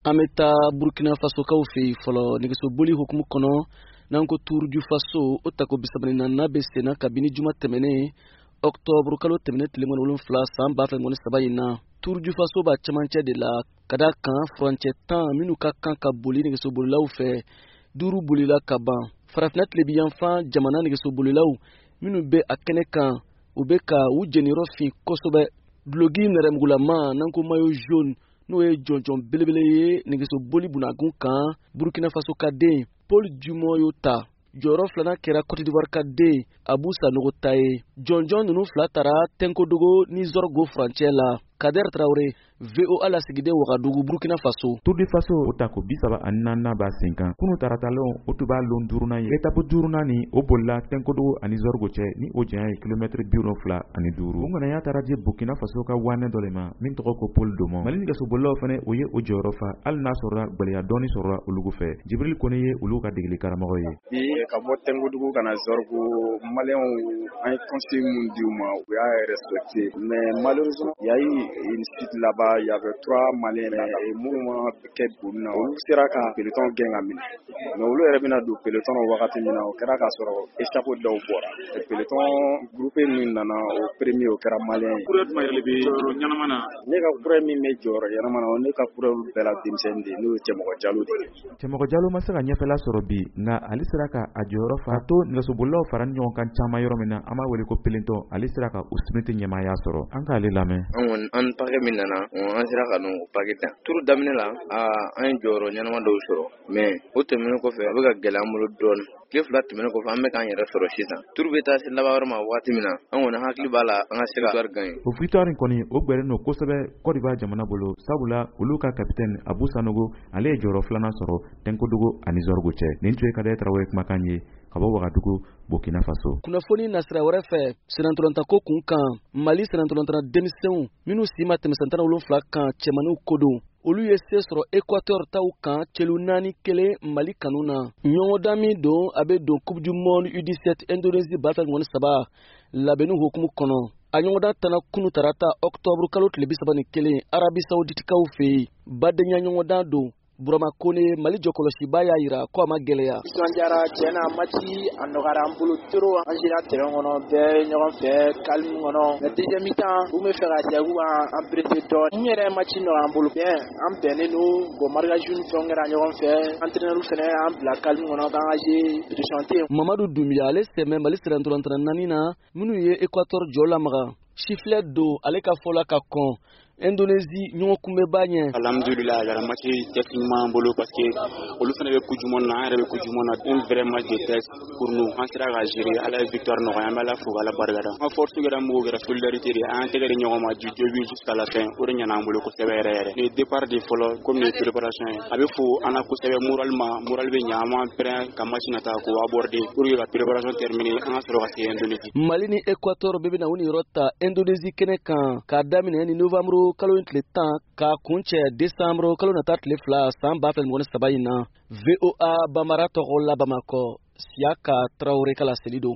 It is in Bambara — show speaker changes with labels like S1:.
S1: Ameta Burkina Faso kaufe folo negeso boli hukumu kono nanko Tour du Faso otako bisabani na besena kabini juma temene Octobre kalo temene tilemon wolon fla samba fa ngone sabayina Tour du Faso ba chamanche de la kada kan frontier tan minu ka kan ka boli negeso boli law fe duru boli la kaban farafnat le biyanfa jamana negeso boli law minu be akene kan ubeka u genero fin kosobe blogi nerem gulama nanko mayo jaune no e jonjon belebele ye negeso boli bunagun kan Burkina Faso kade Paul Dumoyota joro flana kera Côte d'Ivoire kade Abou Sanogo taye jonjon nunu flatara tenko dogo ni zorgo frontière Kader Traoré VOA la sigide Ouagadougou Burkina Faso.
S2: Tour du Faso otako bisaba anana ba 5 ans. Kunu taratalon otuba lon duruna ye. Etapo duruna ni obolla tenkodo ani zorgo che ni ojan kilometre biuro fla ani duru. Ngona ya taraje Burkina Faso ka wane dolema min toko ko Paul Domo. Malini ga so bollo fane oye ojorofa al nasora gbaliya doni sora ulugu fe. Jibril koneye uluga digli karamago ye.
S3: Bi ka bo tengodugu kana zorgo malien ay conseil mondiuma ya respecté mais malheureusement il y a eu une suite là-bas, il y avait 3 Maliens et mouvement Quai Bouna. On sera qu'à peloton gagne. Mais on le revient à du peloton au wakati mina au kera ka soro échappé de au bora. Le peloton groupé minana au premier au kera Malien.
S4: Kuret ma yele bi nyanamana.
S3: Ne ka kure mi major yanamana ne ka kure bela dimsendi no Chemoko Diallo de.
S2: Chemoko Diallo masaka nyafela soro bi nga ali siraka ajoro fato ngaso bollo faran nyon kan chama yoro mina ama wele ko peloton ali siraka usmete nyama ya soro anka ali lame.
S5: An pake min nana an sera ka no pake tan turu daminɛ la an jɔyɔrɔ ɲɛnama dɔw sɔrɔ mais o tɛmɛnen kɔfɛ a bɛ ka gɛlɛya an bolo dɔɔni tile fila tɛmɛnen kɔfɛ an bɛ k'an yɛrɛ sɔrɔ sisan turu bɛ taa se laban wɛrɛ ma waati min na an kɔni hakili b'a la an ka se ka victoire gagner
S2: o victoire kɔni o gbɛrɛn no kosɛbɛ Côte d'Ivoire jamana bolo sabula olu ka capitaine Abou Sanogo ale ye jɔyɔrɔ filanan sɔrɔ Tenkodogo ani Zorgo cɛ nin tun ye Kader Traoré kumakan ye ka bɔ Ouagadougou Burkina Faso.
S1: Kunnafoni nasira wɛrɛ fɛ senatolanta ko kun kan Mali senatolanta denmisɛnw minnu si ma tɛmɛ san 17 kan cɛmaniw ko don olu ye se sɔrɔ Équateur taw kan celu 4-1 Mali kanu na ɲɔgɔndan min don a bɛ don Coupe du Monde U17 Indonésie ba 3 labɛnni hukumu kɔnɔ a ɲɔgɔndan tana kunu tarata Octobre kalo tile 31 Arabie Saoudite kaw fɛ badenya ɲɔgɔndan don Burama Kone Mali jɔkɔlɔsiba y'a yira ko a ma gɛlɛya.
S6: Sonjara tiɲɛna match a nɔgɔyara an bolo trop an sera terrain kɔnɔ bɛɛ ɲɔgɔn fɛ calme kɔnɔ mais deuxième mi-temps u bɛ fɛ ka jagu an pressé dɔɔni n yɛrɛ match nɔgɔya an bolo bien an bɛnnen don bon marquage ni fɛnw kɛra ɲɔgɔn fɛ entraîneur fɛnɛ an bila calme kɔnɔ k'an ka jouer pression tɛ yen.
S1: Mamadu Doumbia ale sɛmɛ Mali sirantolantana 4 na minnu ye Équateur jɔ lamaga sifflet do ale ka fɔ la ka kɔn Indonésie ɲɔgɔn kunbɛ ba ɲɛ.
S4: Alhamdulillah yara match techniquement bolo parce que olu fana bɛ coupe du monde na an yɛrɛ bɛ coupe du monde na un vrai match de test pour nous an sera ka gérer ala ye victoire nɔgɔya an bɛ ala fo ala barikada an force kɛra mɔgɔw kɛra solidarité de an tɛgɛ de ɲɔgɔn ma du début jusqu'à la fin o de ɲɛna an bolo kosɛbɛ yɛrɛ yɛrɛ le départ de fɔlɔ comme les préparations ye a bɛ fo an na kosɛbɛ moral bɛ ɲa an m'an pɛrɛn ka match nata k'o aborder pour que ka préparation terminer an ka sɔrɔ ka se Indonésie.
S1: Mali ni Équateur bɛ bɛna u ni yɔrɔ ta Indonésie kɛnɛ kan k'a daminɛ ni novembre kalo tile 10 k'a kuncɛ décembre kalo nata tile 2 san 2023 in na VOA Bambara tɔgɔ la Bamakɔ Siaka Traoré kala seli don.